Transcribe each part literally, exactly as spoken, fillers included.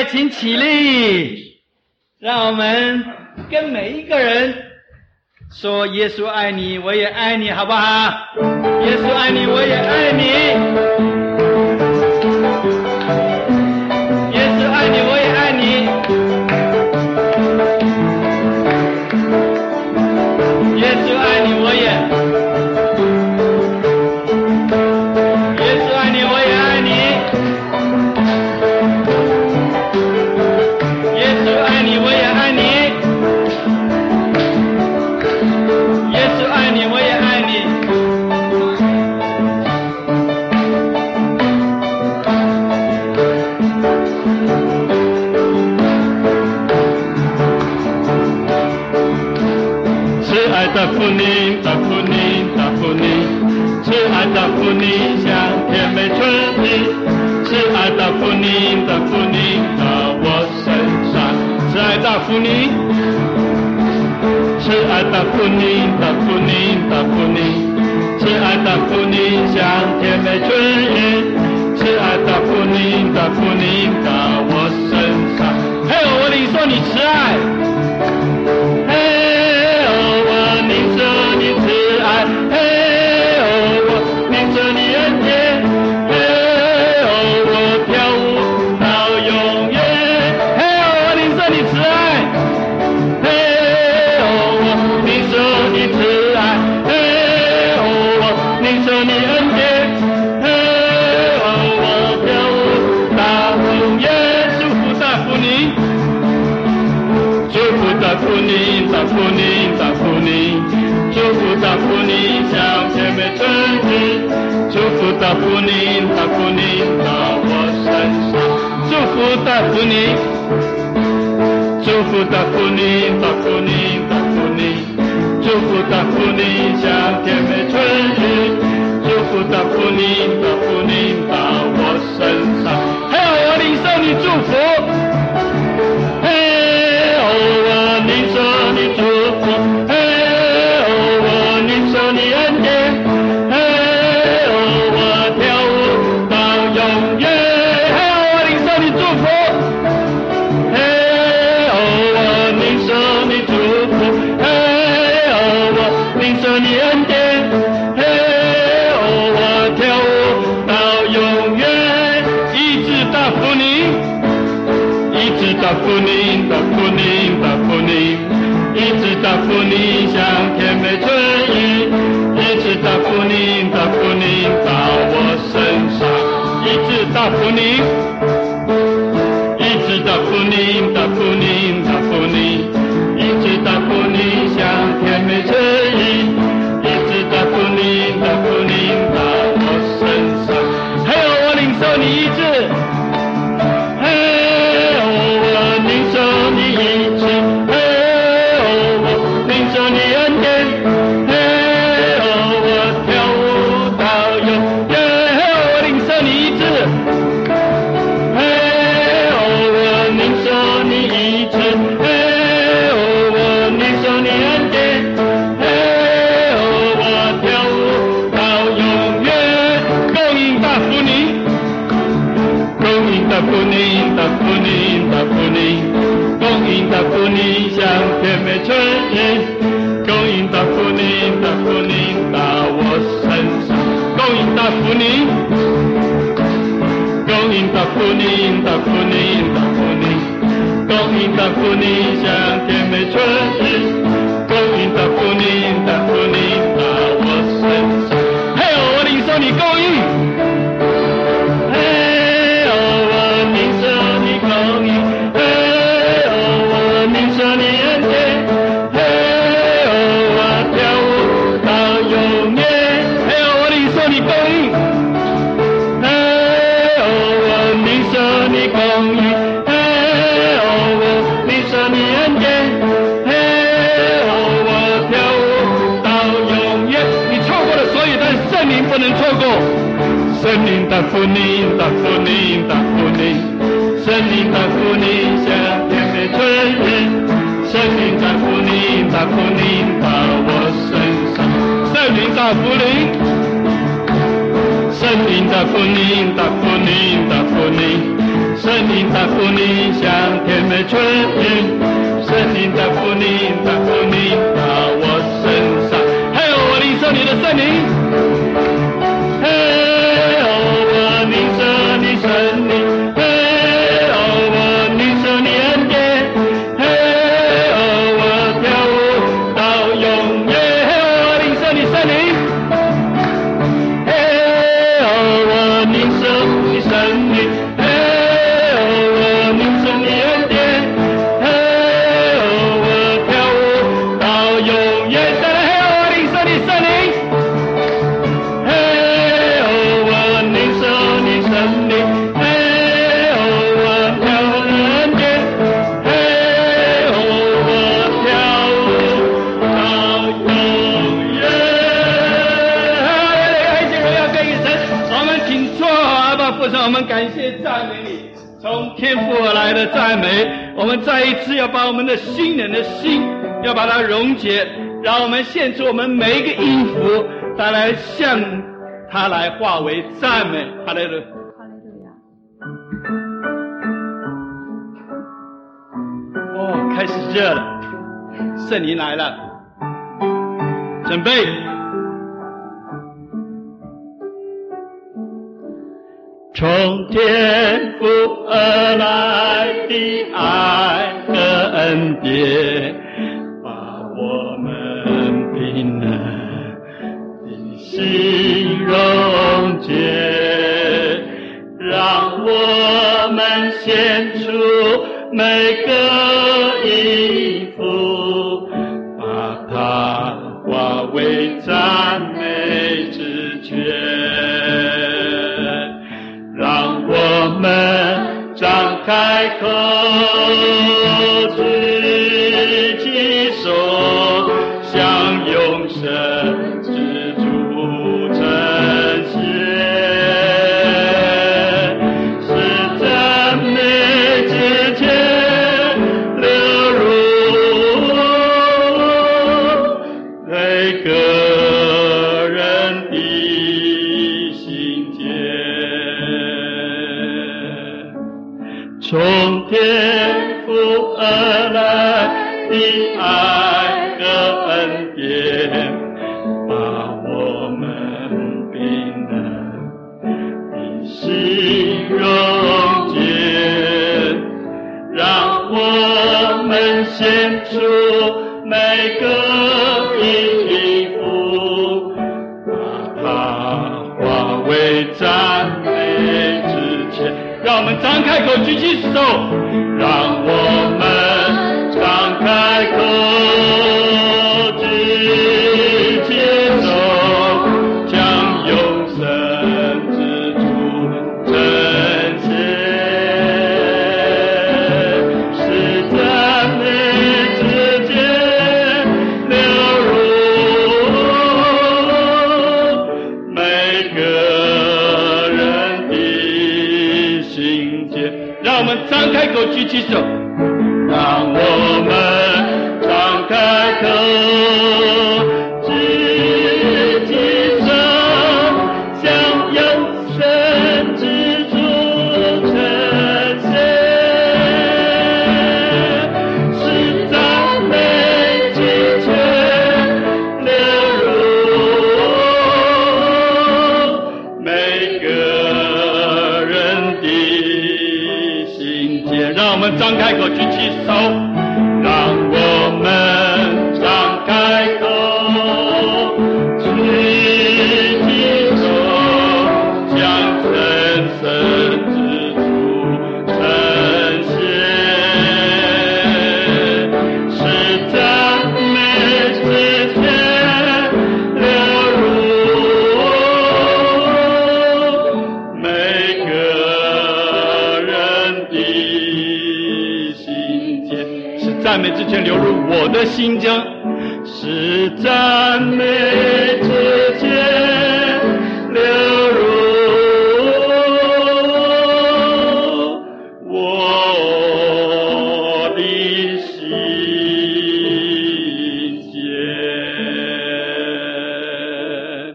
来，请起立，让我们跟每一个人说：耶稣爱你，我也爱你，好不好？耶稣爱你，我也爱你。耶稣爱你，我也爱你。耶稣爱你，我也。耶稣爱你，我也爱你。耶稣爱你，我也爱你。耶稣爱你，我也爱你。慈爱的父灵，的父灵，的父灵，慈爱的父灵像甜美春雨，慈爱的父灵，的父灵到我身上，慈爱的父灵，慈爱的父灵，的父灵，的父灵，慈爱的父灵像甜美春雨，慈爱的父灵，的父灵到我身上。嘿，我领受你慈爱。嘿，我领受你慈爱。嘿，我领受你恩典。嘿，我跳舞到永远。嘿，我领受你慈爱。嘿，我领受你慈爱。嘿，我领受你恩典。嘿，我跳舞到永远。祝福大福你，祝福大福你，大福你，大福你，祝福大福你像甜美春雨，祝福大福你，大福你到我身上，祝福大福你，祝福大福你，大福你，大福你，祝福大福你像甜美春雨，祝福大福你，大福你到我身上。还有我领受你祝福。嘿，我领受你祝福。嘿，我领受你恩典。嘿，我跳舞到永远。嘿，我领受你祝福。嘿，我领受你祝福。嘿，我领受你恩典。嘿，我跳舞到永远。医治大福你，医治大福你，大福你，大福你，医治大福你像甜美春雨，医治大福你，大福你到我身上，医治大福你，医治大福你，大福你，大福你，医治大福你像甜美春雨，医治大福你，大福你到我身上。还有我领受你医治。嘿，我领受你医治。嘿，我领受你恩典。嘿，我跳舞到永远。嘿，我领受你医治。嘿，我领受你医治。嘿，我领受你恩典。嘿，我跳舞到永远。供应大福你，供应大福你，大福你，大福你，供应大福你像甜美春雨，供应大福你，大福你到我身上，供应大福你，供应大福你，大福你，大福你，供应大福你像甜美春雨，供应大福你，大福你到我身上。嘿，我领受你供应。嘿，我领受你供应。嘿，我领受你恩典。嘿，我跳舞到永远。嘿，我领受你供应。嘿，我领受你供应。嘿，我领受你恩典。嘿，我跳舞到永远。你错过了所有，但圣灵不能错过。圣灵的福音，的福音，的福音，圣灵的福音像甜美春雨，圣灵的福音，的福音到我身上，圣灵的福音，圣灵的福音，的福音，的福音，圣灵大福你像甜美春雨，圣灵大福你大福你到我身上，嘿，我领受你的圣灵，嘿，我领受你圣灵，嘿，我领受你恩典，嘿，我跳舞到永远，嘿，我领受你圣灵，嘿，我领受你圣灵，嘿，我领受你恩典，嘿，我跳舞到永远，再来，嘿，我领受你圣灵，嘿，我领受你圣灵，嘿，我跳舞恩典，嘿，我跳舞到永远。一起荣耀归给神，我们请坐，阿爸父神，我们感谢赞美你，从天父而来的赞美，我们再一次要把我们的新人的心，要把它溶解，让我们献出我们每一个音符，它来向它来化为赞美。哈利路亚。 哈利路亚。 哦，开始热了，圣灵来了，准备。从天父而来的爱和恩典，把我们冰冷的心溶解，让我们献出每个音符，把它化为赞美之泉。让我们张开口，举起手，向永生之主称谢，使赞美之泉流入每个人的心间。从天父而来的爱和恩典，把我们冰冷的心溶解，让我们献出每个音符，把它化为赞美之泉。让我们张开口，举起手，让我们张开口，举起手，将永生之主称谢，使赞美之泉流入每个人的心间。让我们张开口，举起手，让我们张开口，举起手，向永生之主称谢，使赞美之泉流入每个人的心间。让我们张开口，举起手，让我们张开口，举起手，向真神之主称谢，使赞美之泉流入每个人的心间，使赞美之泉流入我的心间，使赞美之泉流入我的心间。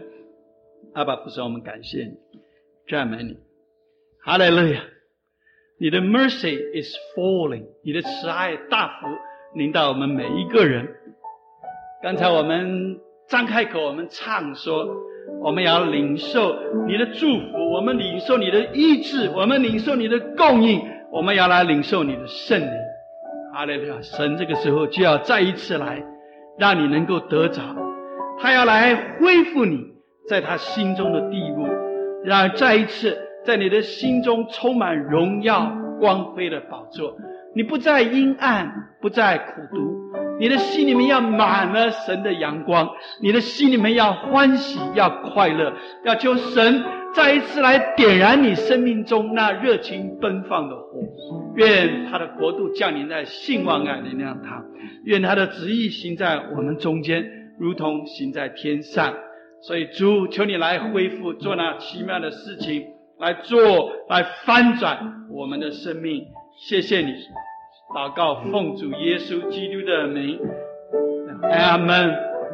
阿爸父神，我们感谢你，赞美你，哈利路亚。 你的 mercy is falling， 你的慈爱大幅临到我们每一个人。刚才我们张开口，我们唱说，我们要领受你的祝福，我们领受你的医治，我们领受你的供应，我们要来领受你的圣灵。哈利路亚！神这个时候就要再一次来让你能够得着，他要来恢复你在他心中的地步，让再一次在你的心中充满荣耀光辉的宝座。你不再阴暗，不再苦毒，你的心里面要满了神的阳光，你的心里面要欢喜，要快乐，要求神再一次来点燃你生命中那热情奔放的火。愿他的国度降临在信望爱灵粮堂，愿他的旨意行在我们中间，如同行在天上。所以主，求你来恢复，做那奇妙的事情，来做，来翻转我们的生命。谢谢你，祷告奉主耶稣基督的名，阿们。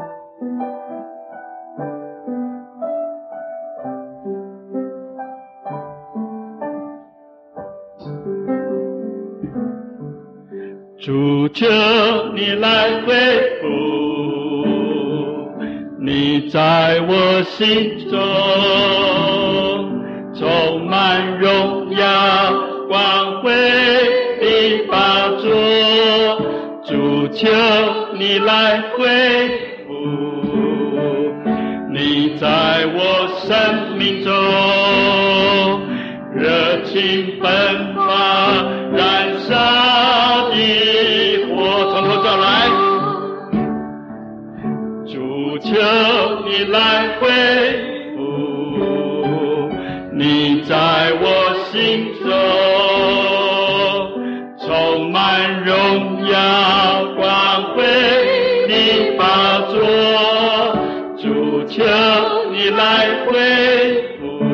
主，求你来恢复你在我心中充满荣耀光辉的宝座。主，求你来恢复你在我生命中热情奔放燃烧的火。从头叫来，主，求你来恢复你在我心中充满荣耀光辉的宝座。主，求你来恢复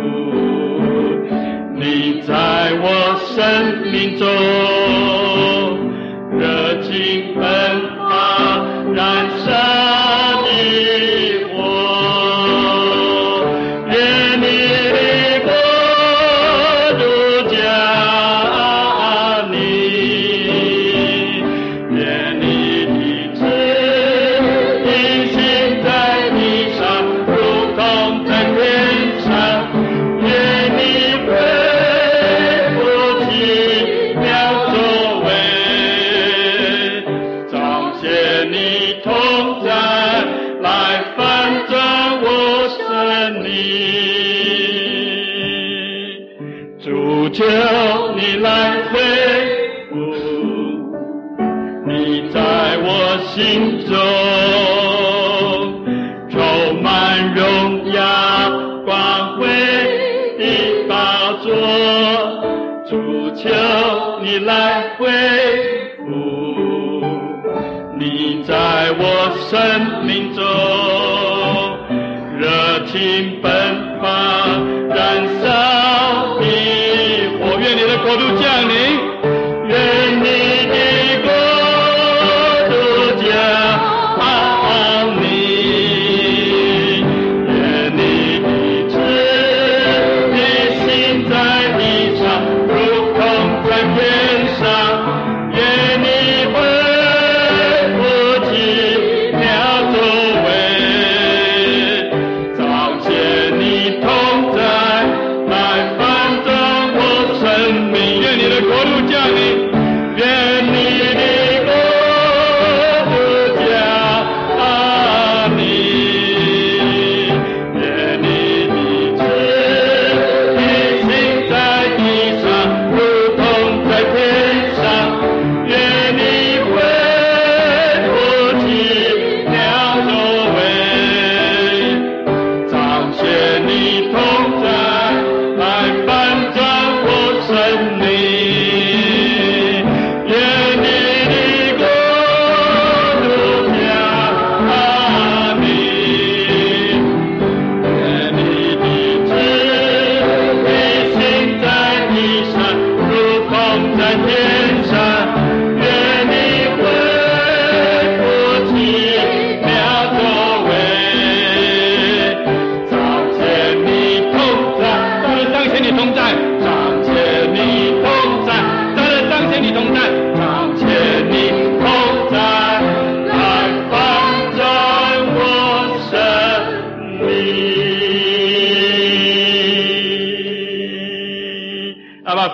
你在我生命中热情奔放燃烧的火。愿你的国度降临，愿你的旨意行在地上，如同在天上。愿你恢复奇妙作为，彰显你同在，来翻转我生命。主，求你来恢复你在我心中充满荣耀光辉的宝座。主，求你来恢复你在我生命中热情奔放燃烧的火。愿你的国度降临，愿你的国度降临，愿你的旨意行在地上，如同在天上。愿你恢复奇妙作为，彰显你同在，来翻转我生命。愿你的国度降临，愿你的国度降临，愿你的旨意行在地上，如同在天上。愿你恢复奇妙作为，彰显你同在，来翻转我生命。愿你的国度降临，愿你的旨意行在地上，如同在天上。愿你恢复奇妙作为，彰显你同在，彰显你同在，彰显你同在，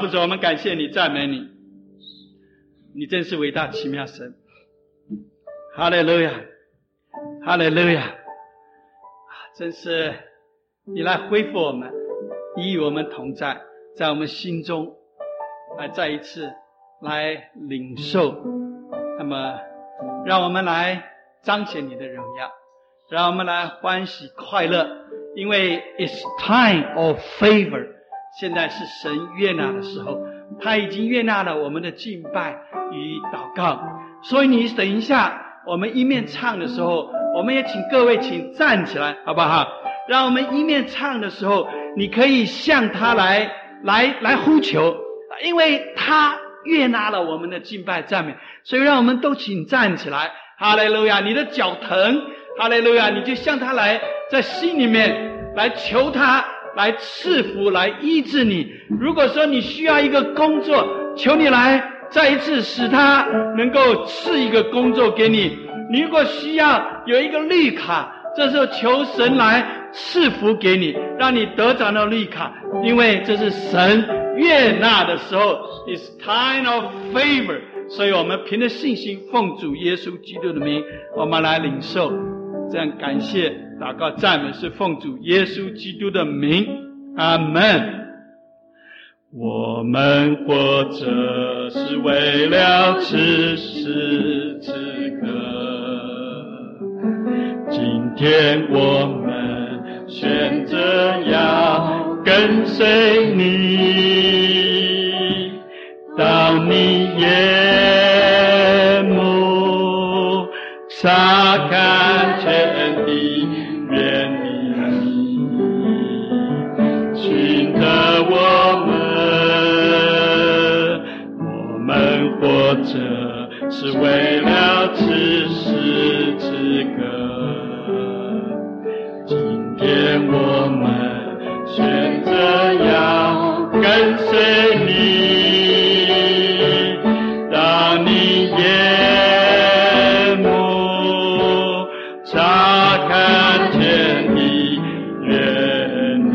父神，我们感谢你，赞美你，你真是伟大奇妙神。哈利路亚，哈利路亚！啊，真是你来恢复我们，你与我们同在，在我们心中来再一次来领受，那么让我们来彰显你的荣耀，让我们来欢喜快乐，因为 it's time of favor， 现在是神悦纳的时候，他已经悦纳了我们的敬拜与祷告。所以你等一下我们一面唱的时候，我们也请各位请站起来，好不好？让我们一面唱的时候，你可以向他来来来呼求，因为他悦纳了我们的敬拜赞美，所以让我们都请站起来。哈利路亚！你的脚疼，哈利路亚！你就向他来，在心里面来求他来赐福，来医治你。如果说你需要一个工作，求你来再一次使他能够赐一个工作给你。你如果需要有一个绿卡，这时候求神来赐福给你，让你得着那绿卡，因为这是神悦纳的时候， It's time of favor。 所以我们凭着信心奉主耶稣基督的名，我们来领受，这样感谢祷告赞美是奉主耶稣基督的名，阿们。我们活着是为了此时此刻，今天我们选择要跟随你，到你眼目查看全地远离，寻得我们，我们活着是为了此时此刻，今天我们选择要跟随你，到你眼目查看天地远离，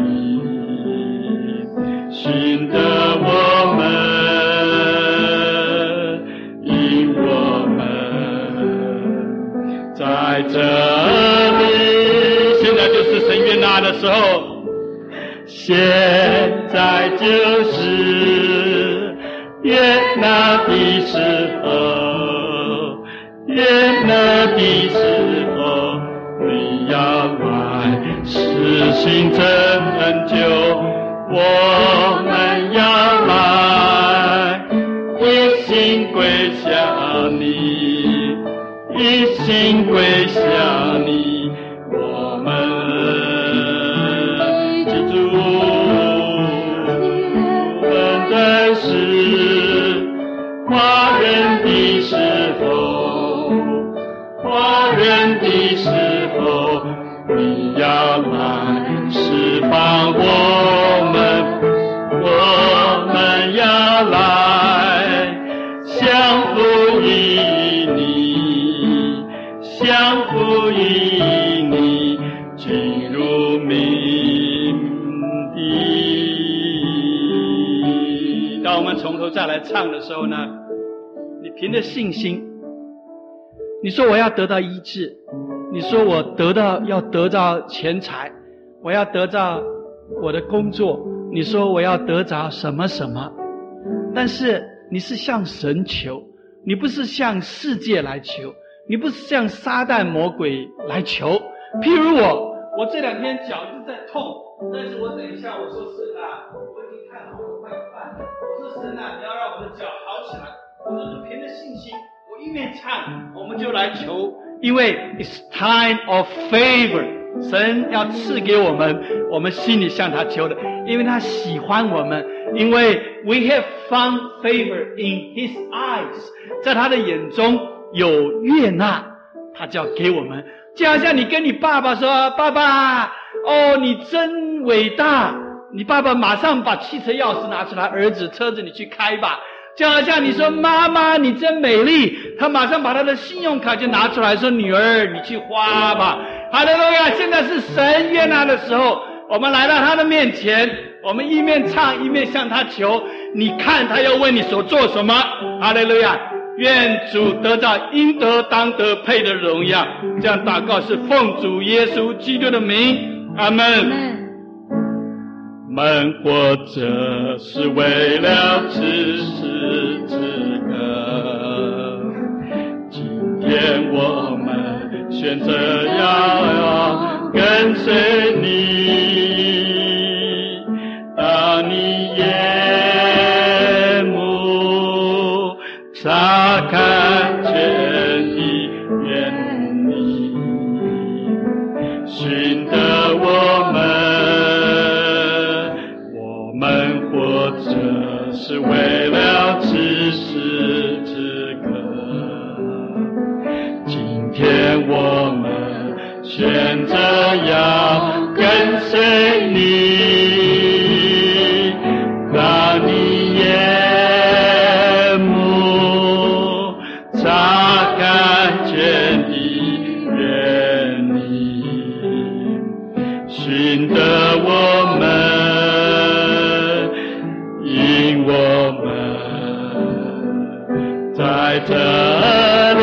寻得我们，引我们在这里。现在就是神悦纳的时候，现在就是悦纳的时候，悦纳的时候，你要来实行拯救，我们要来一心归向你，一心归向你，我们记住但是华人的时候，华人的时候，你要来释放我们，我们要来降服于你，降服于你，进入命地。当我们从头再来唱的时候呢，你凭着信心，你说我要得到医治，你说我得到要得到钱财，我要得到我的工作，你说我要得着什么什么，但是你是向神求，你不是向世界来求，你不是向撒旦魔鬼来求。譬如我我这两天脚就在痛，但是我等一下我说神啊，我已经看好了快饭，我说神啊，你要让我的脚好起来，我就是凭着信心，我一面唱我们就来求，因为 it's time of favor， 神要赐给我们，我们心里向他求的，因为他喜欢我们，因为 we have found favor in his eyes， 在他的眼中有悦纳，他就要给我们。就好像你跟你爸爸说，爸爸哦你真伟大，你爸爸马上把汽车钥匙拿出来，儿子车子你去开吧。就好像你说妈妈你真美丽，他马上把他的信用卡就拿出来说女儿你去花吧。哈利路亚！现在是神悦纳的时候，我们来到他的面前， 我们一面唱一面向他求，你看他要为你所做什么。哈利路亚！愿主得到应得当得配的荣耀。这样祷告是奉主耶稣基督的名，阿们。们活着是为了此时此刻，今天我们选择要跟随你，当你眼目查看全地，愿你寻得我们。我们活着是为了此时此刻，今天我们选择要跟随你，让你眼目查看全地，愿你寻得我们，因我们在这里，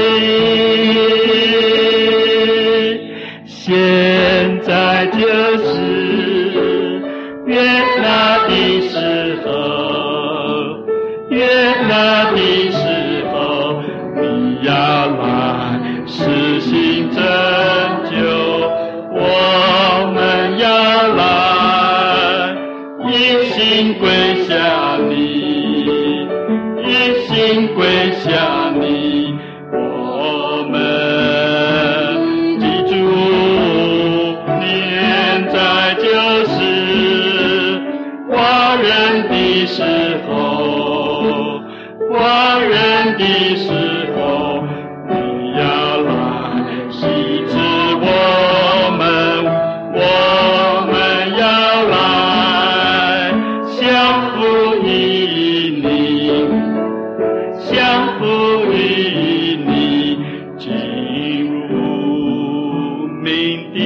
现在就是悦纳的时候，悦纳的时候，你要来实行拯救，我们要来一心归向你，一心归向你，我们记住，现在就是华人的时候，华人的时候，你要来医治我们，我们要来相互依你，相互依你，进入命地。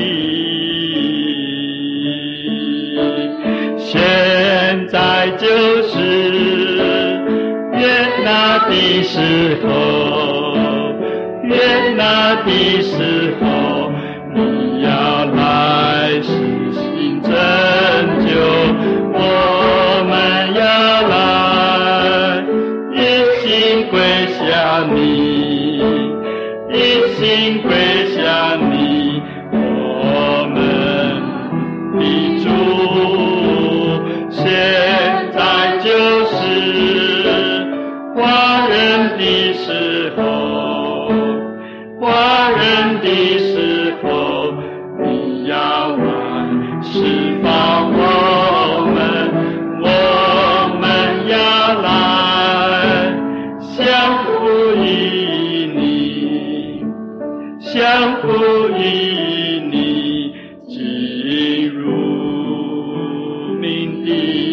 现在就是悦纳的时候，悦纳的时候，你要来实行拯救，我们要来一心归向你，一心归向你，我们的主，现在就是华人的时候，华人的时候，你要来释放我们，我们要来相互依你，相互依你，进入命地。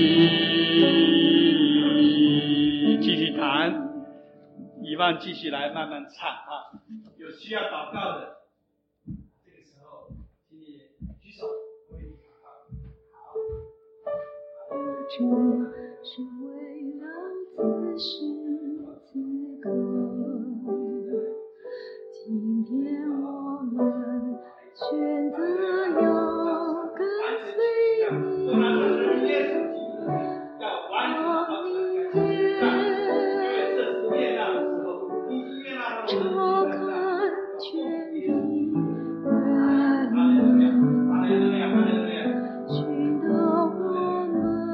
继续弹，以望继续来慢慢唱啊。有需要祷告的，这个时候请你举手，我为你祷告。好。 这是为了此时此刻，今天我们选择要跟随你，让你查看全地，寻得我们，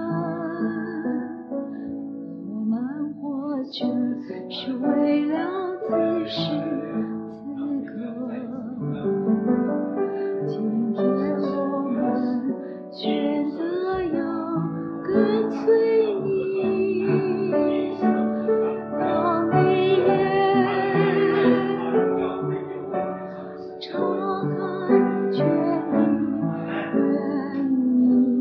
我们活着是为了此时此刻，今天我们选择要跟随你，当你眼查看全地，愿你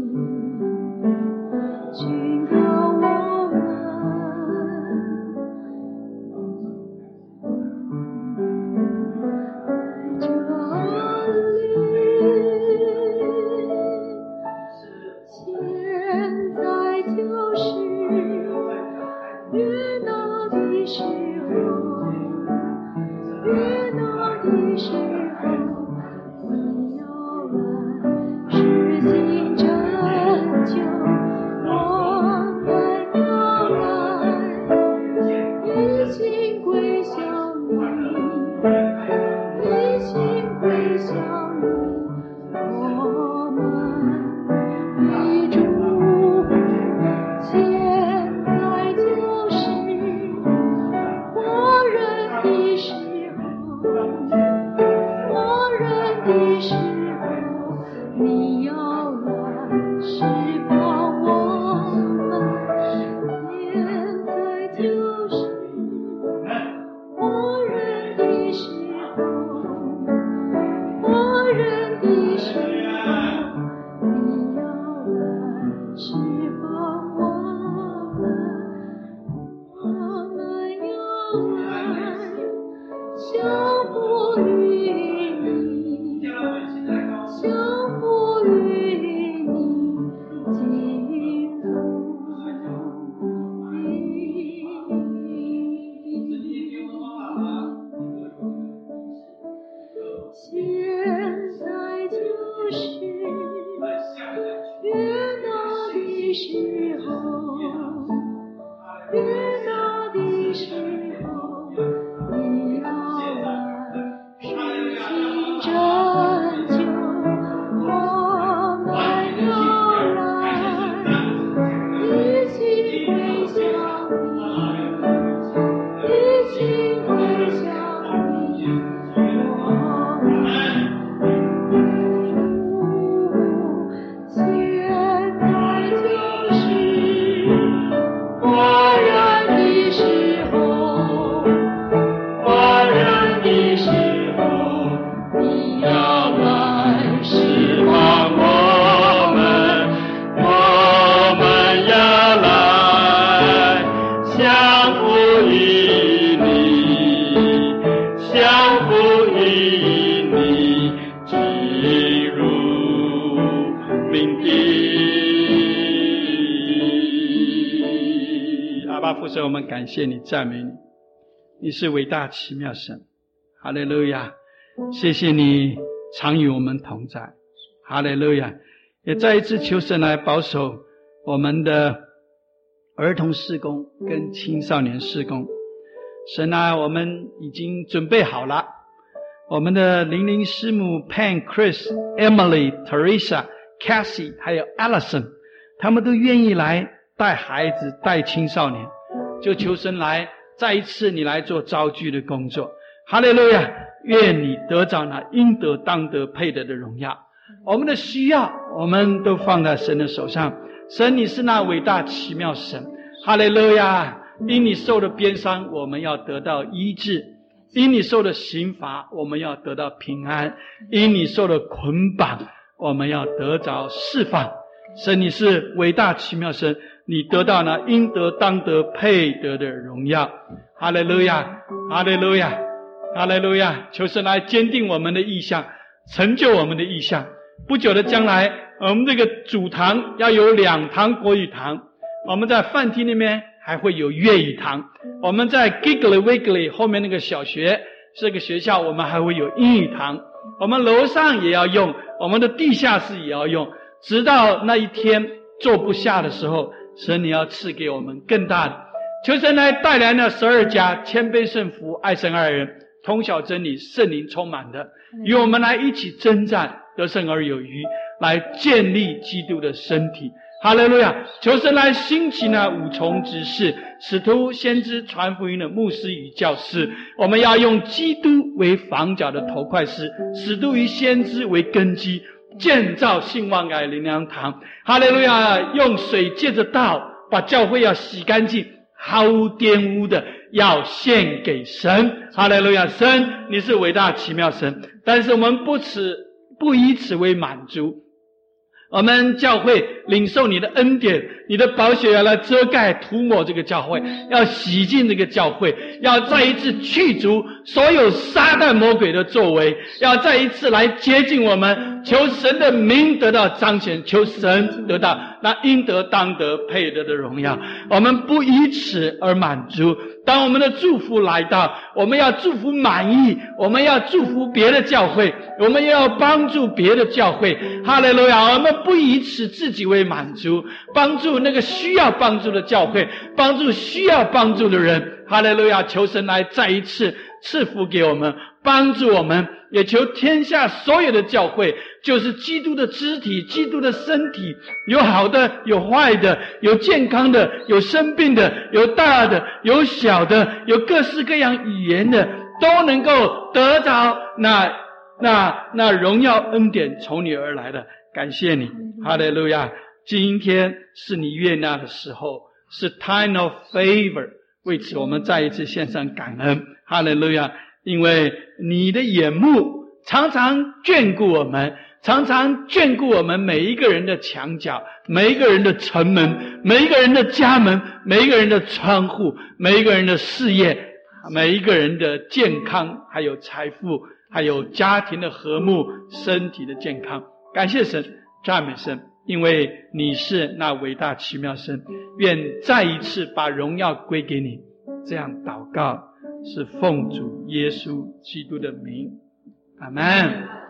寻得我们。 父神，我们感谢你，赞美你，你是伟大奇妙神，哈利路亚！谢谢你常与我们同在，哈利路亚！也再一次求神来保守我们的儿童事工跟青少年事工。神啊，我们已经准备好了，我们的灵灵师母 Pan、Chris、Emily、Teresa、Cassie 还有 Allison， 他们都愿意来带孩子带青少年，就求神来再一次你来做招聚的工作。哈利路亚！愿你得着那应得当得配得的荣耀。我们的需要我们都放在神的手上，神你是那伟大奇妙神。哈利路亚！因你受的鞭伤我们要得到医治，因你受的刑罚我们要得到平安，因你受的捆绑我们要得着释放。神你是伟大奇妙神，你得到那应得当得配得的荣耀。哈利路亚，哈利路亚，哈利路亚！求神来坚定我们的意向，成就我们的意向。不久的将来，我们这个主堂要有两堂国语堂，我们在饭厅那边还会有粤语堂，我们在 Giggly Wiggly 后面那个小学这个学校我们还会有英语堂，我们楼上也要用，我们的地下室也要用，直到那一天坐不下的时候，神你要赐给我们更大的。求神来带来那十二家谦卑顺服爱神爱人通晓真理圣灵充满的，与我们来一起征战得胜而有余，来建立基督的身体。哈利路亚！求神来兴起那五重执事、使徒、先知、传福音的牧师与教师，我们要用基督为房角的头块石，使徒与先知为根基，建造信望爱灵粮堂。哈利路亚！用水借着道把教会要洗干净，毫无玷污的要献给神。哈利路亚！神你是伟大奇妙神，但是我们不此不以此为满足，我们教会领受你的恩典，你的宝血要来遮盖涂抹这个教会，要洗净这个教会， 要再一次去除所有撒旦魔鬼的作为，要再一次来接近我们，求神的名得到彰显，求神得到那应得当得配得的荣耀。我们不以此而满足，当我们的祝福来到，我们要祝福满意，我们要祝福别的教会，我们要帮助别的教会。哈利路亚！我们不以此自己为满足，帮助那个需要帮助的教会，帮助需要帮助的人。哈利路亚！求神来再一次赐福给我们，帮助我们，也求天下所有的教会，就是基督的肢体，基督的身体，有好的，有坏的，有健康的，有生病的，有大的，有小的，有各式各样语言的，都能够得着那那那荣耀恩典从你而来的。感谢你，哈利路亚！今天是你悦纳的时候，是 time of favor， 为此我们再一次献上感恩，哈利路亚！因为你的眼目常常眷顾我们，常常眷顾我们每一个人的墙角，每一个人的城门，每一个人的家门，每一个人的窗户，每一个人的事业，每一个人的健康，还有财富，还有家庭的和睦，身体的健康。感谢神，赞美神，因为你是那伟大奇妙神，愿再一次把荣耀归给你。这样祷告是奉主耶稣基督的名，阿们。